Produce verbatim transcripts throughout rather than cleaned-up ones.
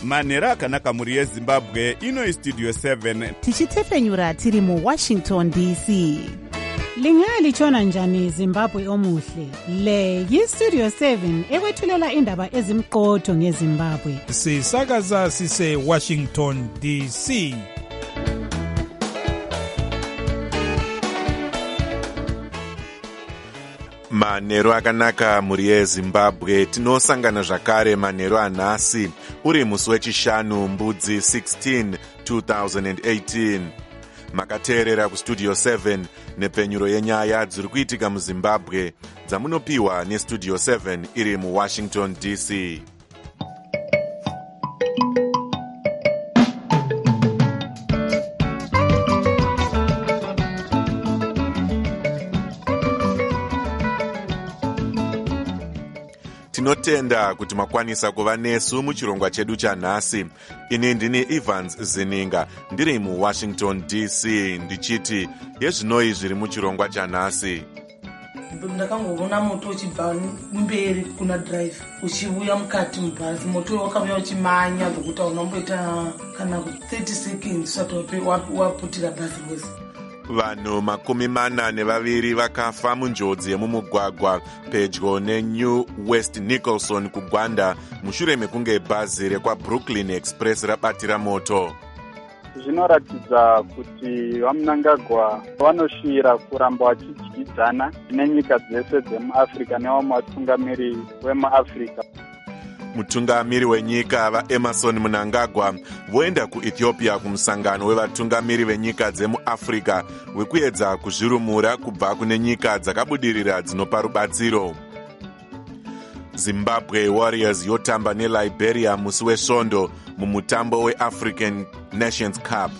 manheru akanaka mhuri yezimbabwe. Ino Studio seven tichitepfenyura tiri muWashington D C. Lingalitshona njani Zimbabwe omuhle? Le yiStudio seven ekwethulela indaba ezimqotho ngeZimbabwe. Sisakaza sise Washington D C. Manheru akanaka mhuri yeZimbabwe. Tinosangana zvakare manheru anhasi uri musi wechishanu mbudzi sixteen two thousand eighteen. Makateerera kuStudio seven nepfenyuro yenyaya dziri kuitika muZimbabwe dzamunopiwa neStudio seven iri muWashington D C. Tinotenda kuti makwanisa kuva nesu muchirongwa chedu chanhasi. Ini ndini Evans Zininga ndiri muWashington D C ndichiti yezvinoi zviri muchirongwa chanhasi. Ndakangoona moto uchibva mberi kuna drive uchiuya mukati mubhazi. Moto wakauya uchimanya zvokuti unomboita kana thirty seconds usati waputira bhazi rose. Vanhu makumi mana nevaviri vakafa munjodzi yemumugwagwa pedyo neNew West Nicholson kuGwanda mushure mekunge bhazi rekwaBrooklyn Express rabatira moto. Zvinoratidza kuti vaMnangagwa vanoshira kuramba vachidyidzana nenyika dzese dzemuAfrica nevamwe vatungamiri vemuAfrica. Mutungamiri wenyika vaEmerson Mnangagwa voenda kuEthiopia kumusangano wevatungamiri venyika dzemuAfrica wekuedza kuzvirumura kubva kune nyika dzakabudirira dzinopa rubatsiro. Zimbabwe Warriors yotamba neLiberia musi wesvondo mumutambo weAfrican Nations Cup.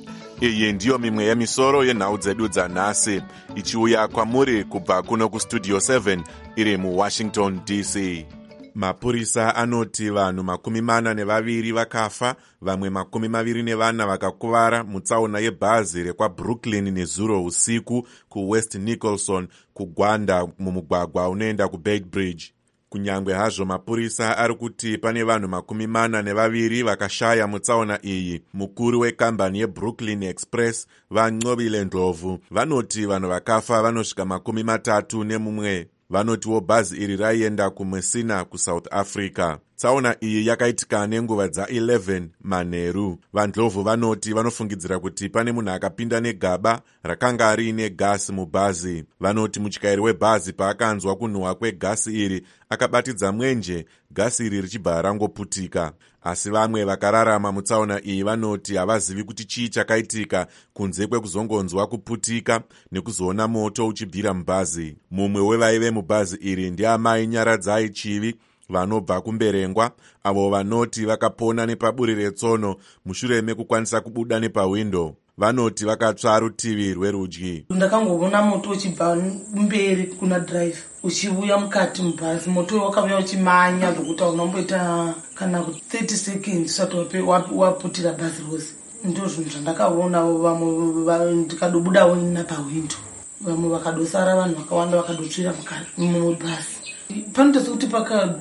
Iyi ndiyo mimwe yemisoro yenhau dzedu dzanhasi ichiuya kwamuri kubva kuno kuStudio seven iri muWashington D C. Mapurisa anoti vanhu makumi mana nevaviri vakafa, vamwe makumi maviri nevana vakakuvara mutsaona yebhazi rekwaBrooklyn nezuro usiku kuWest Nicholson kuGwanda mumugwagwa unoenda kuBeitbridge. Kunyangwe hazvo mapurisa ari kuti pane vanhu makumi mana nevaviri vakashaya mutsaona iyi, mukuru wekambani yeBrooklyn Express vaNcobile Ndlovu vanoti vanhu vakafa vanosvika makumi matatu nemumwe. Vanotiwo bhazi iri raienda kuMessina kuSouth Africa. Tsaona iyi yakaitika nenguva dza eleven manheru. VaNdlovu vanoti vanofungidzira kuti pane munhu akapinda negaba rakanga riine gasi mubhazi. Vanoti mutyairi webhazi paakanzwa kunhuhwa kwegasi iri akabatidza mwenje, gasi iri richibva rangoputika. Asi vamwe vakararama mutsaona iyi vanoti havazivi kuti chii chakaitika kunze kwekuzongonzwa kuputika nekuzoona moto uchibvira mubhazi. Mumwe wevaive mubhazi iri ndiamai Nyaradzai Chivi vanobva kumberengwa, avo vanoti vakapona nepaburi retsono mushure mekukwanisa kubuda nepawindo. Vanoti vakatsva rutivi rwerudyi. Ndakangoona moto uchibva mberi kuna drive uchiuya mukati mubhazi. Moto wakauya uchimanya zvokuti unomboita kana thirty seconds usati waputira bhazi rose. Ndo zvinhu zvandakaona. Vamwe ndikadobudawo napawindo, vamwe vakadosara vanhu vakawanda vakadotsvira mukati mubhazi. Panoita kuti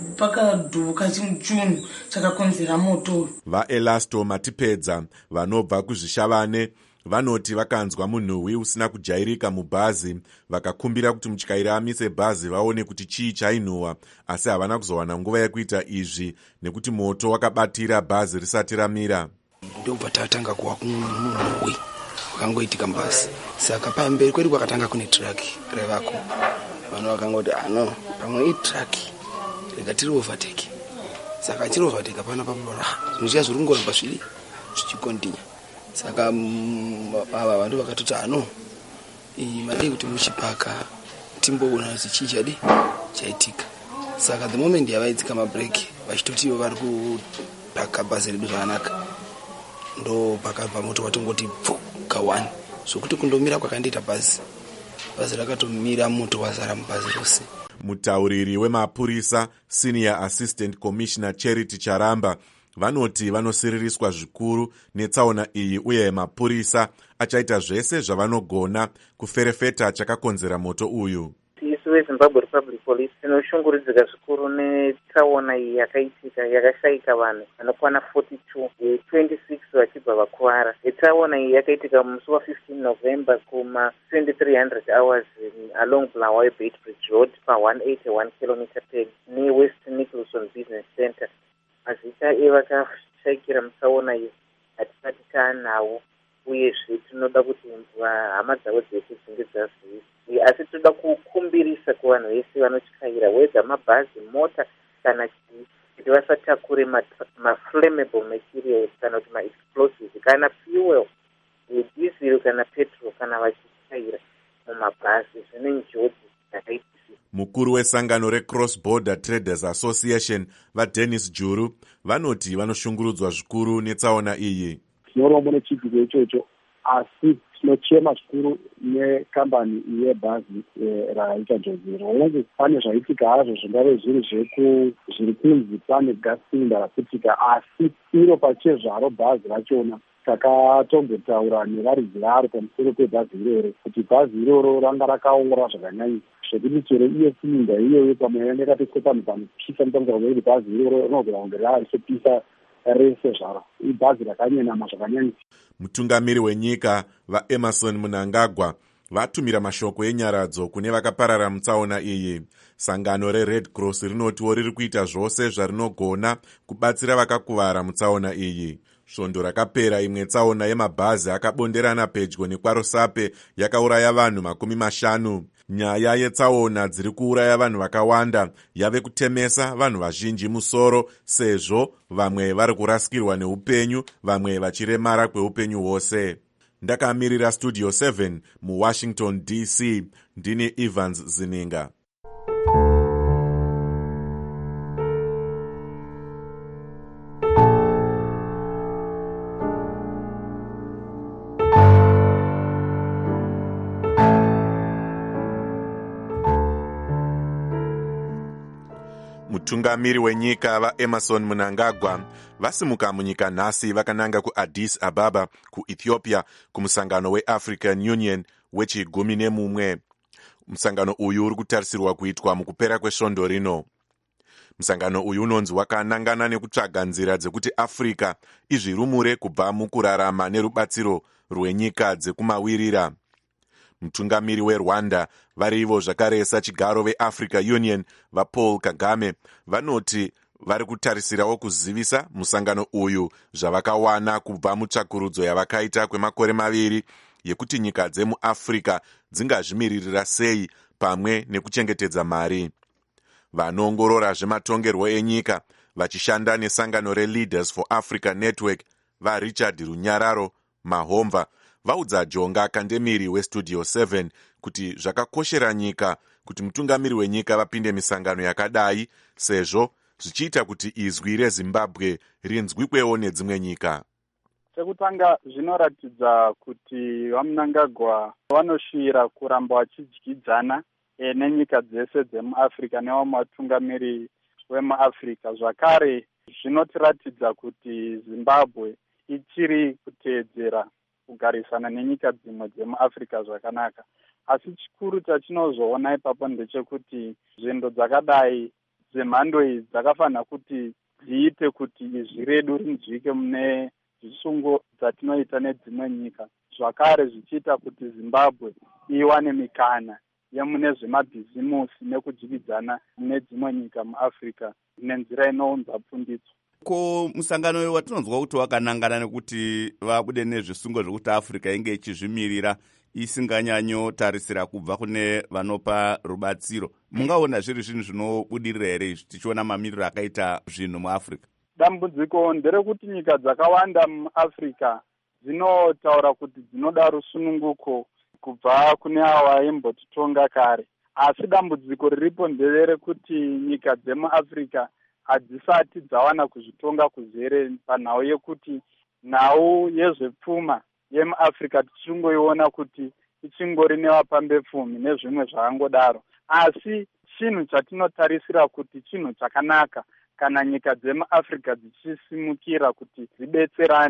pakadhuka chinhu chakakonzera moto. VaElasto Matipedza vanobva kuzvishavane vanoti vakanzwa munhuwi usina kujairika mubhazi, vakakumbira kuti mutyairi amise bhazi vaone kuti chii chainhuhwa, asi havana kuzowana nguva yekuita izvi nekuti moto wakabatira bhazi risati ramira. Ndobva tatanga kuwa kumunhuwi wakangoitika bhazi, saka pamberi kwedu kwakatanga kune traki revako. Vanhu vakangoti ano pamwe itraki rega tiri overtake, saka chiri overtake pana papora zvinhu zviri kungoramba zviri zvichikontinya. Saka ava vanhu vakatoti ano iyi madei kuti muchipaka timboona kuti chii chadi chaitika. Saka the moment yavaidzika mabhreki vachitoti vari kupaka bhazi redu zvakanaka, ndo pakabva moto watongoti pfu kawani zvokuti kundomira kwakandiita bhazi bhazi rakatomira moto wazara mubhazi rose. Mutauriri wemapurisa Senior Assistant Commissioner Charity Charamba vanoti vanosiririswa zvikuru netsaona iyi uye mapurisa achaita zvese zvavanogona kuferefeta chakakonzera moto uyu. Isu isi weZimbabwe Republic Police tinoshungurudzika zvikuru netsaona iyi yakaitika yakashayika vanhu vanokwana forty-two twenty-six vachibva vakuwara. Tsaona iyi yakaitika musi wa-fifteen November kuma twenty-three hundred hours along Bulawayo Bait Bridge Road pa one eighty-one kilometer peg neWest Nicholson Business Center. Mazita evakashayikira mutsaona iyi hatisati taanawo, uyezve tinoda kuti hama dzavo dzese dzinge dzaziva, asi toda kukumbirisa kuvanhu vese vanotyaira wedza mabhazi, mota kana chii, kuti vasatakure maflammable materials kana kuti maexplosives kana fuel, diesel kana petrol kana vachityaira mumabhazi. Zvine njodzi dzakaita. Mukuru wesangano reCross Border Traders Association vaDennis Juru vanoti vanoshungurudzwa zvikuru netsaona iyi. Tinorombo nechipiko ichocho, asi tinochema zvikuru nekambani yebhazi rakaita njodzi. Ronge pane zvaitika hazvo zvingave zviri zveku zviri kunzi pane gas cylinder raputika, asi iro pachezvaro bhazi rachona takatombotaura nevaridzi varo pamusoro pebhazi iroro kuti bhazi iroro ranga rakaongorora zvakanyanya zvekuti chero iyo cylinder iyoyo pamwe yange yakatosepana panopisa mutambudziko wekuti bhazi iroro rinogona kunge rarichopisa rese zvaro. Ibhazi rakanyenama zvakanyanya. Mutungamiri wenyika vaEmerson Mnangagwa vatumira mashoko enyaradzo kune vakaparara mutsaona iyi. Sangano reRed Cross rinotiwo riri kuita zvose zvarinogona kubatsira vakakuvara mutsaona iyi. Svondo rakapera imwe tsaona yemabhazi akabonderana pedyo nekwaRosape yakauraya vanhu makumi mashanu. Nyaya yetsaona dziri kuuraya vanhu vakawanda yave kutemesa vanhu vazhinji musoro, sezvo vamwe vari kurasikirwa neupenyu, vamwe vachiremara kweupenyu hwose. Ndakamirira Studio seven muWashington D C, ndini Evans Zininga. Mutungamiri wenyika vaEmerson Mnangagwa vasimuka munyika nhasi vakananga kuAddis Ababa kuEthiopia kumusangano weAfrican Union wechigumi nemumwe. Musangano uyu uri kutarisirwa kuitwa mukupera kwesvondo rino. Musangano uyu unonzi wakanangana nekutsvaga nzira dzekuti Afrika izvirumure kubva mukurarama nerubatsiro rwenyika dzekumawirira. Mutungamiri weRwanda varivo zvakaresa chigaro veAfrica Union vaPaul Kagame vanoti vari kutarisirawo kuzivisa musangano uyu zvavakawana kubva mutsvakurudzo yavakaita kwemakore maviri yekuti nyika dzemuAfrica dzingazvimiririra sei pamwe nekuchengetedza mari. Vanoongorora zvematongerwo enyika vachishanda nesangano reLeaders for Africa Network vaRichard Runyararo Mahomva vaudza Jonga Kandemiri weStudio seven kuti zvakakoshera nyika kuti mutungamiri wenyika vapinde misangano yakadai, sezvo zvichiita kuti izwi reZimbabwe rinzwikwewo nedzimwe nyika. Chekutanga zvinoratidza kuti vaMnangagwa vanoshira kuramba vachidyidzana e, nenyika dzese dzemuAfrica nevamwe vatungamiri vemuAfrica. Zvakare zvinotiratidza kuti Zimbabwe ichiri kuteedzera kugarisana nenyika dzimwe dzemuAfrica zvakanaka. Asi chikuru chachinozoona ipapo ndechekuti nzvimbo dzakadai dzemhando idzi dzakafanira kuti dziite kuti izwi redu rinzwike mune zvisungo dzatinoita nedzimwe nyika, zvakare zvichiita kuti Zimbabwe iwane mikana yemune zvemabhizimusi nekudyidzana nedzimwe nyika muAfrica nenzira inounza pfunditso. Ko musangano watinonzwa kuti wakanangana nekuti vabude nezvisungo zvekuti Afrika inge ichizvimirira isinganyanyotarisira kubva kune vanopa rubatsiro. Mungaona zviri zvinhu zvinobudirira here tichiona mamiriro akaita zvinhu muAfrica? Dambudziko nderekuti nyika dzakawanda muAfrica dzinotaura kuti dzinoda rusununguko kubva kune ava vaimbotitonga kare. Asi dambudziko riripo nderekuti nyika dzemuAfrica hadzisati dzawana kuzvitonga kuzere panhau yekuti nhau yezvepfuma yemuAfrica tichingoiona kuti ichingori nevapambepfumi nezvimwe zvakangodaro. Asi chinhu chatinotarisira kuti chinhu chakanaka kana nyika dzemuAfrica dzichisimukira kuti dzidetserane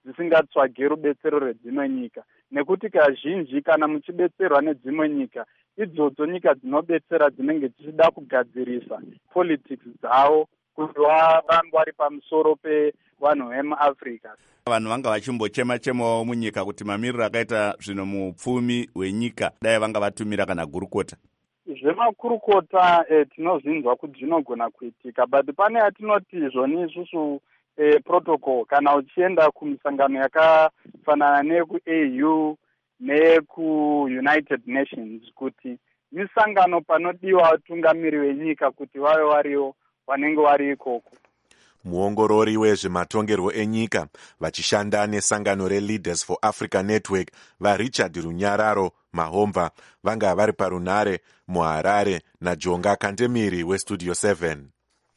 dzisingatsvagi rubetsero rwedzimwe nyika, nekuti kazhinji kana muchibetserwa nedzimwe nyika, idzodzo nyika dzinobetsera dzinenge dzichida kugadzirisa politics dzavo kuti varambe vari pamusoro pevanhu vemuafrica. Vanhu vanga vachimbochema-chemawo munyika kuti mamiriro akaita zvino mupfumi hwenyika dai vanga vatumira kana gurukota. Zvemakurukota eh, tinozvinzwa kuti zvinogona kuitika, but pane atinoti zvoni isusu eh, protocol kana uchienda kumisangano yakafanana neku-A U neku-United Nations kuti misangano panodiwa vatungamiri venyika kuti vave variwo vanenge vari ikoko. Muongorori wezvematongerwo enyika vachishanda nesangano reLeaders for Africa Network vaRichard Runyararo Mahomva vanga vari parunare muHarare naJonga Kandemiri weStudio seven.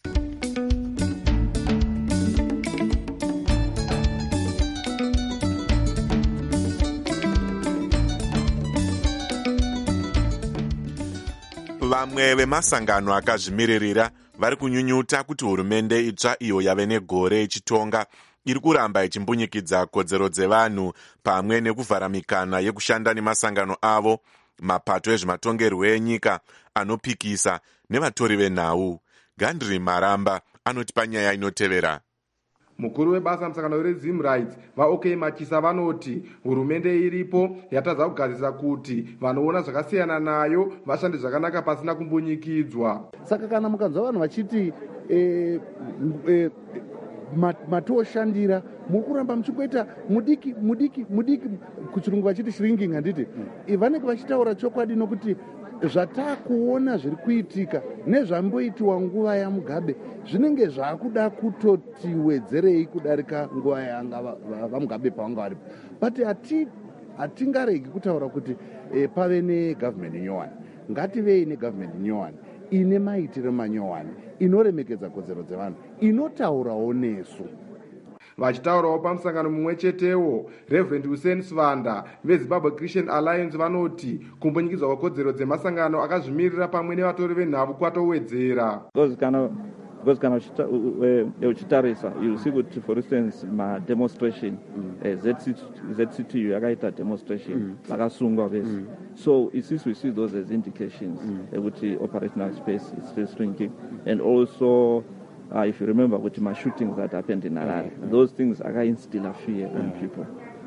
Vamwe vemasangano akazvimiririra vari kunyunyuta kuti hurumende itsva iyo yave negore ichitonga iri kuramba ichimbunyikidza kodzero dzevanhu pamwe nekuvhara mikana yekushanda nemasangano avo, mapato ezvematongerwo enyika anopikisa nevatori venhau. Gandri Maramba anoti panyaya inotevera. Mukuru webasa musangano reZim Rights vaOK Machisa vanoti hurumende iripo yatadza kugadzirisa kuti vanoona zvakasiyana nayo vashande zvakanaka pasina kumbunyikidzwa. Saka kana mukanzwa vanhu vachiti eh, eh, matoshandira muri kuramba muchikuita mudiki mudiki mudiki kuchirungu vachiti shrinking handiti mm. vanenge vachitaura chokwadi nokuti zvatakuona zviri kuitika nezvamboitiwa nguva yaMugabe zvinenge zvakuda kutoti wedzerei kudarika nguva yanga vaMugabe pavanga varipo, but hatingaregi kutaura kuti eh, pave negovernment nyowani. Ngativei negovernment nyowani ine maitiro manyowani, inoremekedza kodzero dzevanhu, inotaurawo nesu. Vachitaurawo pamusangano mumwe chetewo, Reverend Hussein Svanda veZimbabwe Christian Alliance vanoti kumbunyikidzwa kwekodzero dzemasangano akazvimirira pamwe nevatori venhau kwatowedzera. Because kana uchitarisa you see kuti for instance ma demonstration Z C T U yakaita demonstration vakasungwa vese, so since we see those as indications kuti operational space is still shrinking, and also uh, if you remember kuti ma shootings that happened in Harare, those things akainstilla fear in people,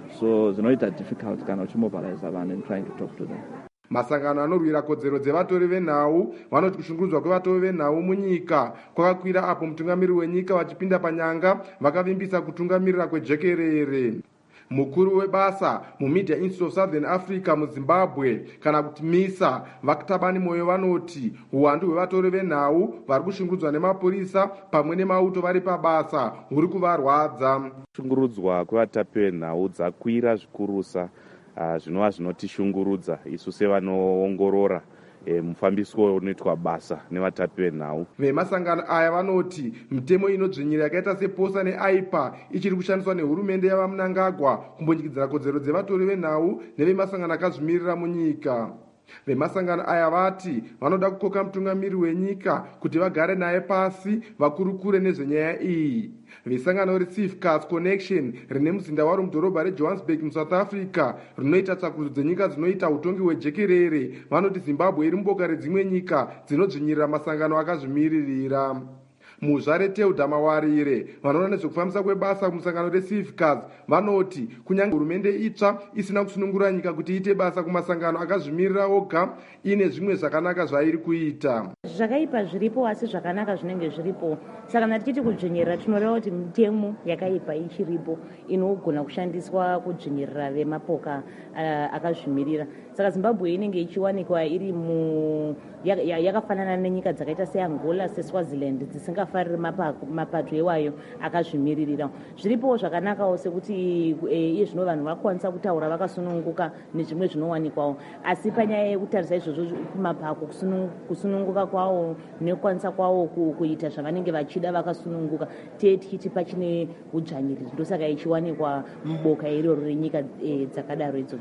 so zvinoita difficult kana uchimobilize vanhu and trying to talk to them. Masangano anorwira kodzero dzevatori venhau vanoti kushungurudzwa kwevatori venhau munyika kwakakwira apo mutungamiri wenyika vachipinda panyanga vakavimbisa kutungamirira kwejekerere. Mukuru webasa muMedia Institute of Southern Africa muZimbabwe kana kuti MISA vakutabani moyo vanoti uwandu hwevatori venhau vari kushungurudzwa nemapurisa pamwe nemauto vari pabasa huri kuvarwadza. Kushungurudzwa kwevatapi venhau dzakwira zvikurusa, Uh, zvinova zvinotishungurudza isu sevanoongorora e, mufambiswo unoitwa basa nevatapi venhau. Vemasangano aya vanoti mitemo inodzvinyira yakaita seposa neaipa ichiri kushandiswa nehurumende yavaMnangagwa kumbunyikidzira kodzero dzevatori venhau nevemasangano akazvimirira munyika. Vemasangano aya vati vanoda kukoka mutungamiri wenyika kuti vagare naye pasi vakurukure nezvenyaya iyi. Vesangano reCivitas Connection rine muzinda waro mudhorobha reJohannesburg muSouth Africa rinoita tsvakurudzo dzenyika dzinoita utongi hwejekerere vanoti Zimbabwe iri muboka redzimwe nyika dzinodzvinyirira masangano akazvimiririra. Muzvare Teuda Mawarire vanoona nezvekufambisa kwebasa kumusangano reCivitas vanoti kunyange hurumende itsva isina kusunungura nyika kuti iite basa kumasangano akazvimirira oga, ine zvimwe zvakanaka zvairi kuita. Zvakaipa zviripo asi zvakanaka zvinenge zviripo, saka kana tichiti kudzvinyirira tinoreva kuti mitemo yakaipa ichiripo inogona kushandiswa kudzvinyirira vemapoka uh, akazvimirira. Saka Zimbabwe inenge ichiwanikwa iri mu yakafanana nenyika dzakaita seAngola seSwaziland dzisingafariri mapato ewayo akazvimiririra. Zviripo zvakanakawo sekuti iye zvino vanhu vakwanisa kutaura vakasununguka nezvimwe zvinowanikwawo, asi panyaya yekutarisa izvozvo kumapako kusununguka kwawo nekukwanisa kwawo kuita zvavanenge vachida vakasununguka tiye tichiti pachine udzvanyiriri, ndosaka ichiwanikwa muboka iroro renyika dzakadaro idzodzo.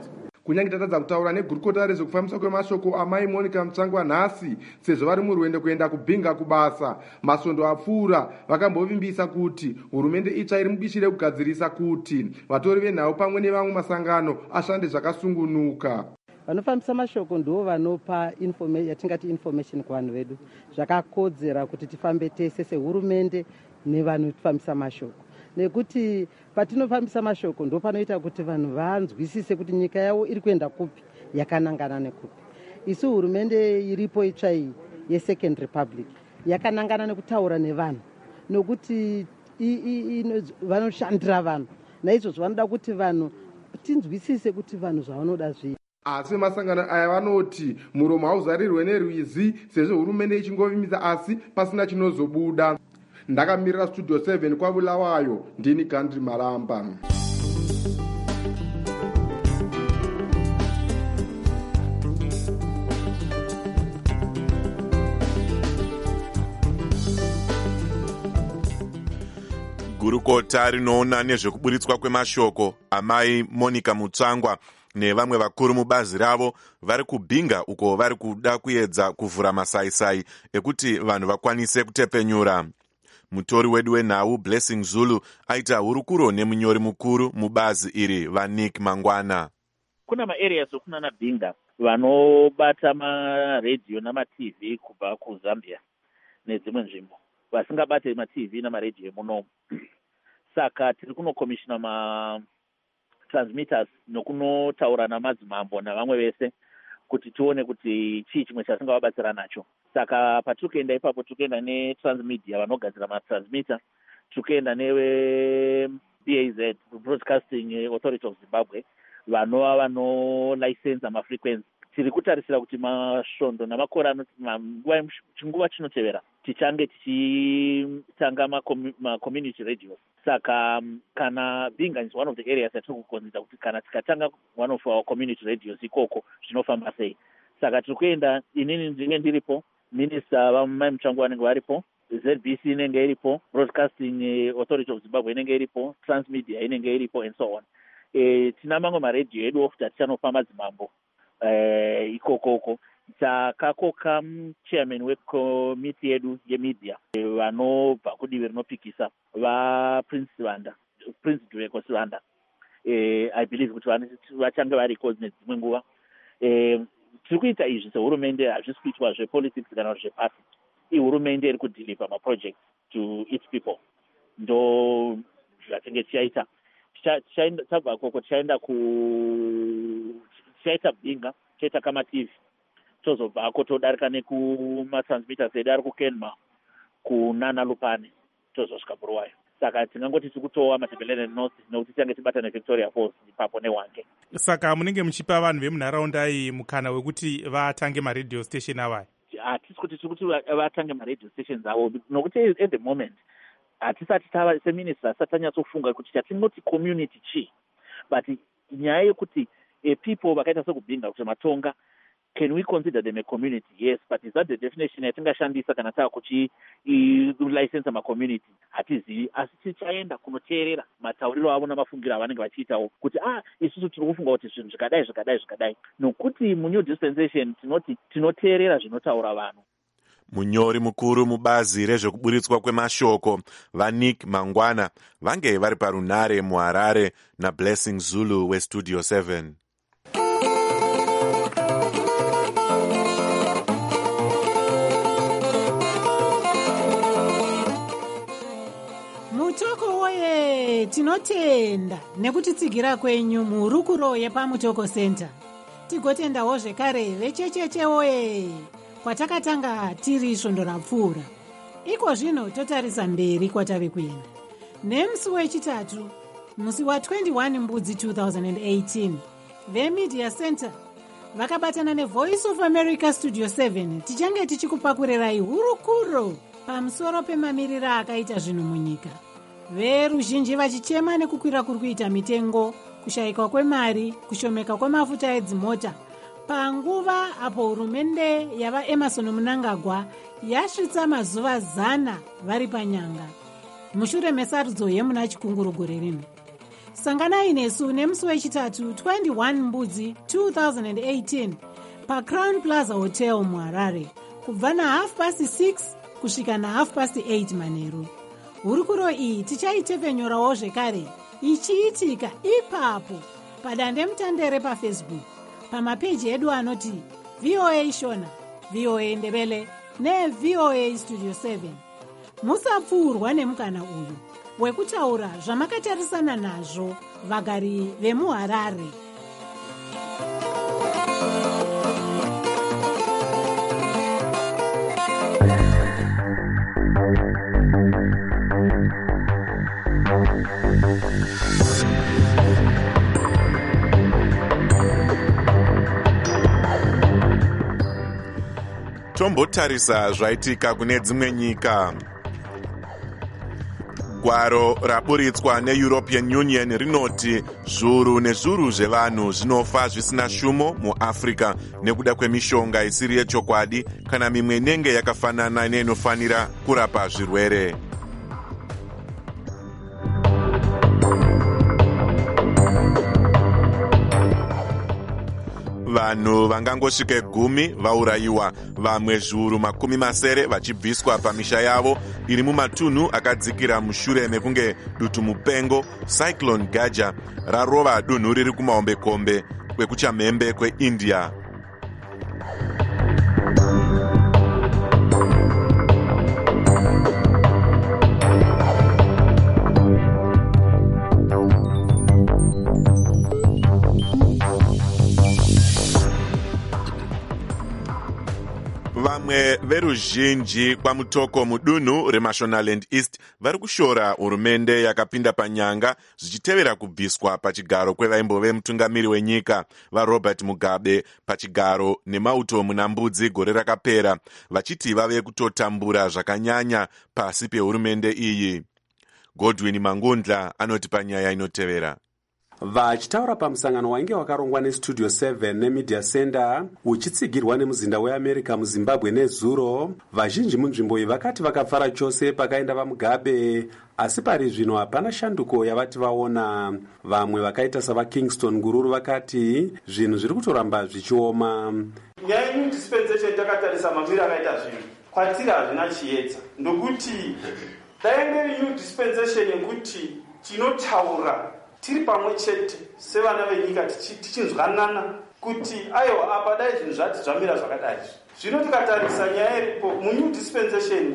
kunyange tatadza kutaura negurukota rezvekufambisa kwemashoko amai monica mutsangwa nhasi sezvo vari murwendo kuenda kubhinga kubasa. Masvondo apfuura vakambovimbisa kuti hurumende itsva iri mubishi rekugadzirisa kuti vatori venhau pamwe nevamwe masangano ashande zvakasungunuka. Vanofambisa mashoko ndivo vanopa yatingati information kuvanhu vedu. Zvakakodzera kuti tifambe tese sehurumende nevanofambisa mashoko, nekuti patinofambisa mashoko ndo panoita kuti vanhu vanzwisise kuti nyika yavo iri kuenda kupi, yakanangana nekupi. Isu hurumende iripo itsva iyi yeSecond Republic yakanangana nekutaura nevanhu, nokuti vanoshandira vanhu, naizvozvo vanoda kuti vanhu tinzwisise kuti vanhu zvavanoda zvii. Asi masangano aya vanoti muromo hauzarirwe nerwizi sezvo hurumende ichingovimisa asi pasina chinozobuda. Ndakamirira Studio seven kwaBulawayo, ndini Gandhi Maramba. Gurukota rinoona nezvekuburitswa kwemashoko amai Monica Mutsangwa nevamwe vakuru mubazi ravo vari kubhinga uko vari kuda kuedza kuvhura masaisai ekuti vanhu vakwanise kutepenyura. Mutori wedu wenhau Blessing Zulu aita hurukuro nemunyori mukuru mubazi iri vaNick Mangwana. Kuna maareas okunana bhinga vanobata maredhiyo nama-T V kubva kuZambia nedzimwe nzvimbo, vasingabate ma-T V namaredhiyo munomu. Saka tiri kunokomishina ma-transmitters nokunotaura namadzimambo navamwe vese kuti tione kuti chii chimwe chasingawabatsira nacho. Saka patiri kuenda ipapo tiri kuenda neTransmedia vanogadzira matransmitter, tiri kuenda newe-B A Z, Broadcasting Authority of Zimbabwe, vanova vanolicensa mafrequency. Tiri kutarisira kuti masvondo namakore anoti chinguva chinotevera tichange tichitanga ma-community radios. Saka kana Bhinga is one of the areas that tiri kukonzera kuti kana tikatanga one of our community radios ikoko zvinofamba sei. Saka tiri kuenda, inini ndinenge ndiripo, minista vamai Mutsangwa vanenge varipo, Z B C inenge iripo, Broadcasting Authority of Zimbabwe inenge iripo, Transmedia inenge iripo and so on. E, tina mamwe maredhiyo edu okuti atichanopa madzimambo e, ikokoko. Takakoka chairman wekomiti yedu yemedia e, vanobva kudivi rinopikisa vaPrince Sivanda, Prince Dweko Sivanda. E, I believe kuti vachange variko nedzimwe nguva. E, tiri kuita izvi sehurumende, hazvisi kuitwa zvepolitics kana zvepasi. Ihurumende iri kudhiliva maprojects to its people. Ndo zvatinge tichaita. Tabva koko tichaenda ku tichaita Bhinga, tichaita kama-T V. Tozobvako todarika nekumatransmitters edu ari kuKenma, kunana Lupane, tozosvika Bulawayo. Saka tingangoti tiri kutowa Matabeleland North nokuti tiange tibata neVictoria Falls ipapo neHwange. Saka munenge muchipa vanhu vemunharaunda iyi mukana wekuti vatange maradio station avaya? Hatisi kuti tiri kuti vatange maradio stations avo, nokuti at the moment hatisati tava seminister asati tanyatsofunga kuti chatinoti community chii, but nyaya yekuti e people vakaita sekubhinga kuti matonga, can we consider them a community? Yes, but is that the definition yatingashandisa kana tava kuchi license ma-community? Hatizivi, asi tichaenda kunoteerera matauriro avo namafungiro avanenge vachiitawo kuti ah isusu tiri kufunga kuti zvinhu zvikadai zvikadai zvikadai, nokuti munew dispensation tinoti tinoteerera zvinotaura vanhu. Munyori mukuru mubazi rezvekuburitswa kwemashoko vaNick Mangwana vange vari parunhare muHarare naBlessing Zulu weStudio seven. Mutoko woye, tinotenda nekutitsigira kwenyu muhurukuro yepaMutoko Center. Tigotendawo zvekare vechecheche woye, kwatakatanga tiri svondo rapfuura. Iko zvino totarisa mberi kwatave kuenda. Nemusi wechitatu, musi wa-twenty-one Mbudzi two thousand eighteen, veMedia Center vakabatana neVoice of America Studio seven tichange tichikupakurirai hurukuro pamusoro pemamirira akaita zvinhu munyika. Veruzhinji vachichema nekukwira kuri kuita mitengo, kushayika kwemari, kushomeka kwemafuta edzimota, panguva apo hurumende yava Emerson Mnangagwa yasvitsa mazuva zana vari panyanga mushure mesarudzo yemuna chikunguru gore rino. sanganai nesu nemusi wechitatu twenty-one mbudzi two thousand eighteen paCrown Plaza Hotel muHarare kubva nahalf past six kusvika nahalf past eight manheru. Hurukuro iyi tichaitepfenyorawo zvekare ichiitika ipapo padandemutandere pafacebook pamapeji edu anoti V O A Shona, V O A Ndebele neV O A Studio seven. Musapfuurwa nemukana uyu wekutaura zvamakatarisana nazvo vagari vemuHarare. Tombotarisa zvaitika kune dzimwe nyika. Gwaro raburitswa neEuropean Union rinoti zviuru nezviuru zvevanhu zvinofa zvisina shumo muAfrica nekuda kwemishonga isiri yechokwadi kana mimwe inenge yakafanana neinofanira kurapa zvirwere. Vanhu vangangosvike gumi vaurayiwa, vamwe zviuru makumi masere vachibviswa pamisha yavo iri mumatunhu akadzikira mushure mekunge dutu mupengo Cyclone Gaja rarova dunhu riri kumahombekombe kwekuchamhembe kweIndia. Vamwe veruzhinji kwamutoko mudunhu reMashonaland East vari kushora hurumende yakapinda panyanga zvichitevera kubviswa pachigaro kwevaimbove mutungamiri wenyika vaRobert Mugabe pachigaro nemauto muna Mbudzi gore rakapera, vachiti vave kutotambura zvakanyanya pasi pehurumende iyi. Godwin Mangundla anoti panyaya inotevera. Vachitaura pamusangano wainge wakarongwa neStudio seven neMedia Center uchitsigirwa nemuzinda weAmerica muZimbabwe nezuro, vazhinji munzvimbo iyi vakati vakapfara chose pakaenda vaMugabe, asi pari zvino hapana shanduko yavati vaona. Vamwe vakaita savaKingston Ngururu vakati zvinhu zviri kutoramba zvichioma. Nyaya yeNew Dispensation takatarisa mamira akaita zvinhu kwatiri hazvina chiedza, ndokuti daende New Dispensation yekuti tinotaura tiri pamwe chete sevana venyika tichinzwanana kuti aiwa apa dai zvinhu zvati zvamira zvakadai. Zvino tikatarisa nyaya iripo muNew Dispensation,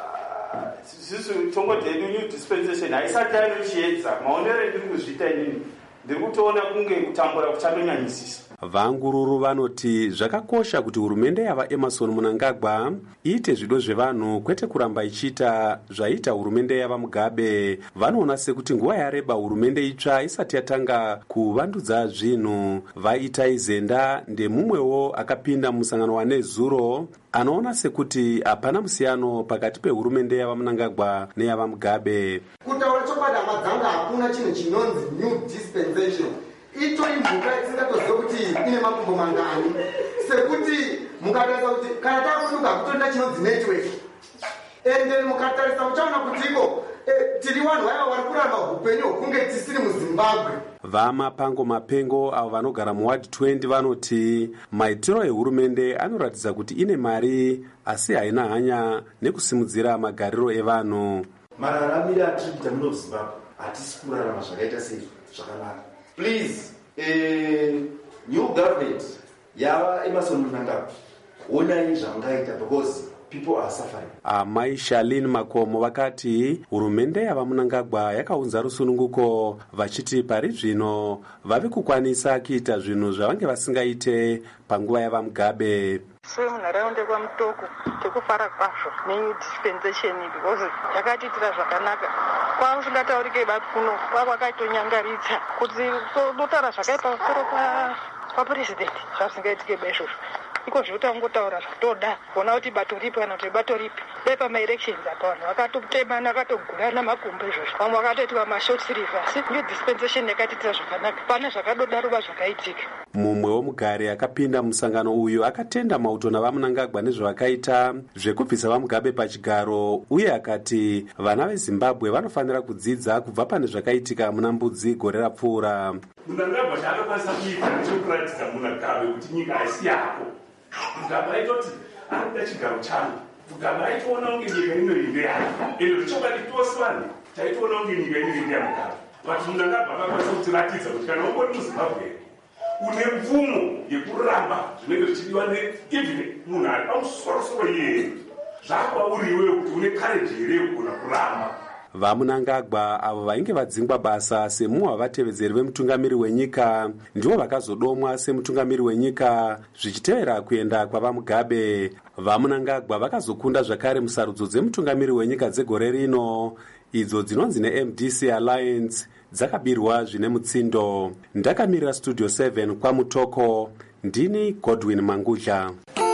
zisu tongodedu New Dispensation haisati ainochiedza. Maonero endiri kuzviita inini ndiri kutoona kunge kutambura kuchandonyanyisisa. Vangururu vanoti zvakakosha kuti hurumende yava Emerson Mnangagwa iite zvido zvevanhu kwete kuramba ichiita zvaita hurumende yava Mugabe. Vanoona sekuti nguva yareba hurumende itsva isati yatanga kuvandudza zvinhu. Vaita izenda ndemumwewo akapinda musangano wanezuro anoona sekuti hapana musiyano pakati pehurumende yava Mnangagwa neyava Mugabe. Kutaura chokwadi amadzanga hakuna chinhu chinonzi New Dispensation. Ito imbuka isingatoziva kuti ine makumbo mangani, sekuti mukatarisa kuti kana takuduka kutoenda chinonzi network ende mukatarisa muchaona kuti iko e, tiri vanhu vaya vari kuramba upenyu hwokunge tisiri muZimbabwe. Vamapango Mapengo avo vanogara muward twenty vanoti maitiro ehurumende anoratidza kuti ine mari asi haina hanya nekusimudzira magariro evanhu. Mararamiro atiriita muno Zimbabwe hatisi kurarama zvakaita sei zvakanaka. Please, uh, new government, yava Emerson Mnangagwa, onai zvamungaita because people are suffering. Amai Shalin Makomo vakati hurumende yava Mnangagwa yakaunza rusununguko vachiti pari zvino vave kukwanisa kuita zvinhu zvavange vasingaite panguva yava Mugabe. Semunharaunda kwaMutoko tikufara kwazvo neNew Dispensation because yakatiitira zvakanaka. Kwasingataurike bati kuno kwakwakatonyangaritsa kuti totaura zvakaipa pamusoro papresident zvasingaitike besho. iko zvotangotaura zvatoda kuona kuti bato ripi kana kuti bato ripi. Dai pamaelections apa vanhu vakatotemana vakatogurana makumbo izvozvo, vamwe vakatoti vamashort rivers. New dispensation yakatiitira zvakanaka, pana zvakadodaro zvakaitika. Mumwe womugari akapinda musangano uyu akatenda mauto navamunangagwa nezvavakaita zvekubvisa vamugabe pachigaro, uye akati vana vezimbabwe vanofanira kudzidza kubva pane zvakaitika muna mbudzi gore rapfuura. Munangagwa chaakakwanisa kuita nechekuratidza munagabe kuti nyika haisi yako. Mugabe aitoti arikuda chigaro changu, mugabe aitoona kunge nyika inoinde yako, ende zvichobati tose vanhu taitoona kunge nyika inoinde yamugabe. Vati munangagwa akakwanisa kutiratidza kuti kana ungori muzimbabwe une mvumo yekuramba zvinenge zvichidiwa neivhine munhu ari pamusorosoro iyeye, zvakwauriwewo kuti une kareji here yekugona kuramba. Vamunangagwa avo vainge vadzingwa basa semumwe wavatevedzeri vemutungamiri wenyika ndivo vakazodomwa semutungamiri wenyika zvichitevera kuenda kwavamugabe. Vamunangagwa vakazokunda zvakare musarudzo dzemutungamiri wenyika dzegore rino, idzo dzinonzi neM D C Alliance dzakabirwa zvine mutsindo. Ndakamirira Studio seven kwaMutoko, ndini Godwin Mangudla.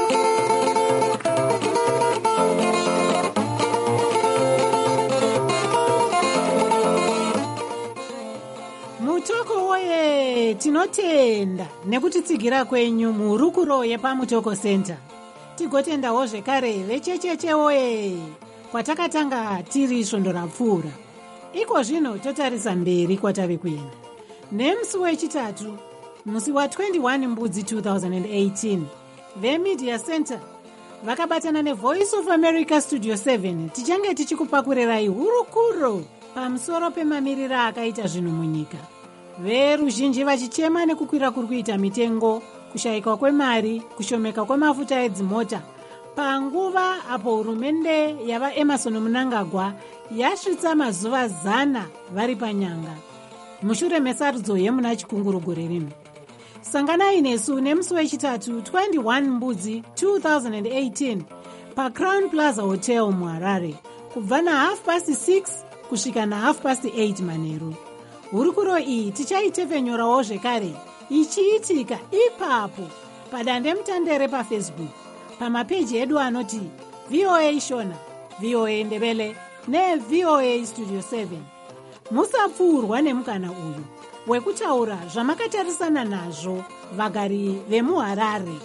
Mutoko woye, tinotenda nekutitsigira kwenyu muhurukuro yepaMutoko Center. Tigotendawo zvekare vechecheche woye, kwatakatanga tiri svondo rapfuura. Iko zvino totarisa mberi kwatave kuenda. Nemusi wechitatu, musi wa twenty-one Mbudzi two thousand eighteen, veMedia Center vakabatana neVoice of America Studio seven tichange tichikupakurirai hurukuro pamusoro pemamirira akaita zvinhu munyika. Veruzhinji vachichema nekukwira kuri kuita mitengo, kushayikwa kwemari, kushomeka kwemafuta edzimota, panguva apo hurumende yava Emerson Mnangagwa yasvitsa mazuva zana vari panyanga mushure mesarudzo yemuna chikunguru gore rino. Sanganai nesu nemusi wechitatu twenty-one Mbudzi two thousand eighteen paCrown Plaza Hotel muHarare kubva na half past six kusvika na half past eight manheru. Hurukuro iyi tichaitefenyorawo zvekare ichiitika ipapo padande mutandere paFacebook pamapeji edu anoti V O A Shona, V O A Ndebele neV O A Studio seven. Musapfuurwa nemukana uyu wekutaura zvamakatarisana nazvo vagari vemuHarare.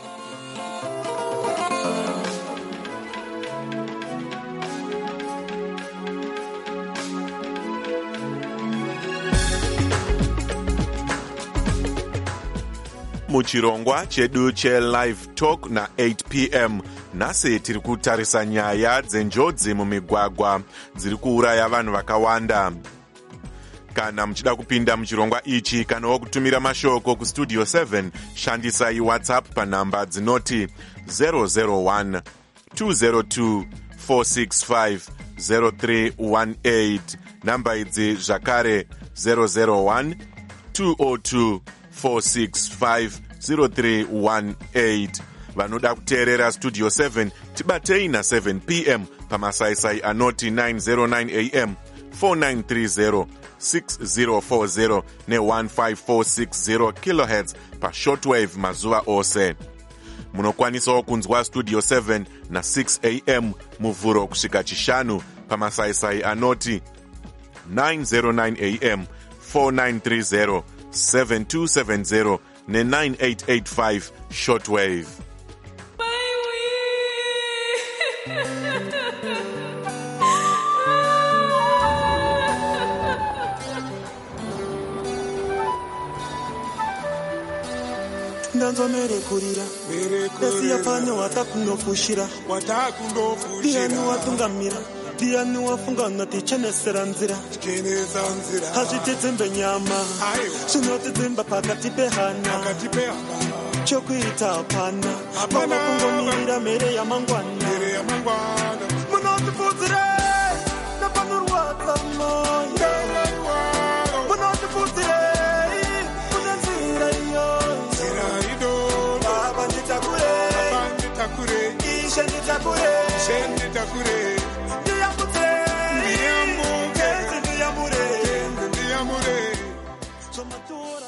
Muchirongwa chedu che-Live Talk na eight p m nhasi tiri kutarisa nyaya dzenjodzi mumigwagwa dziri kuuraya vanhu vakawanda. Kana muchida kupinda muchirongwa ichi kanawo kutumira mashoko kustudio seven, shandisai WhatsApp panhamba dzinoti zero zero one two zero two four six five zero three one eight, namba idzi zvakare zero zero one two zero two four six five zero three one eight. Vanoda kuteerera Studio seven tibatei na seven p m pamasaisai anoti nine oh nine a m, four nine three zero, six zero four zero ne one five four six zero kilohertz pa shortwave mazuva ose. Munokwanisawo kunzwa Studio seven na six a m muvhuro kusvika chishanu pamasaisai anoti nine oh nine a m, four nine three zero, seven two seven zero ne nine eight eight five shortwave. ndanzwa merekurira esiyapfanya watakunofushira ndiani watungamira ndiani wafungana tichenesera nzira hazvitidzimbe nyama zvinotidzimba pakati pehana chokuita hapana vava kungomirira mhere yamangwana munotifudzirei nepanorwadza moyo munotifudzirei kune nzira iyoyo baba nditakure ishe nditakure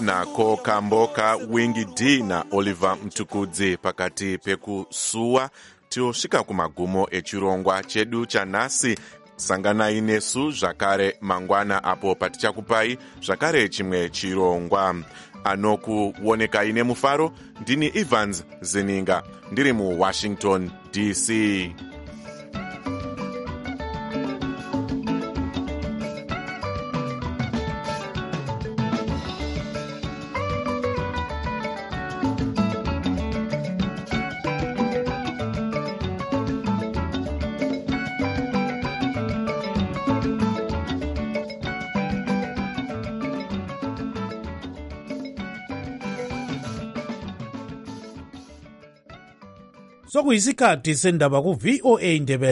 nako kamboka wingi d na oliver mtukudzi pakati pekusuwa tiosvika kumagumo echirongwa chedu chanhasi. Sanganai nesu zvakare mangwana apo patichakupai zvakare chimwe chirongwa. Anokuonekai nemufaro ndini Evans Zininga ndiri muWashington D C. Sokuyisikhathi sendaba ku V O A Ndebele.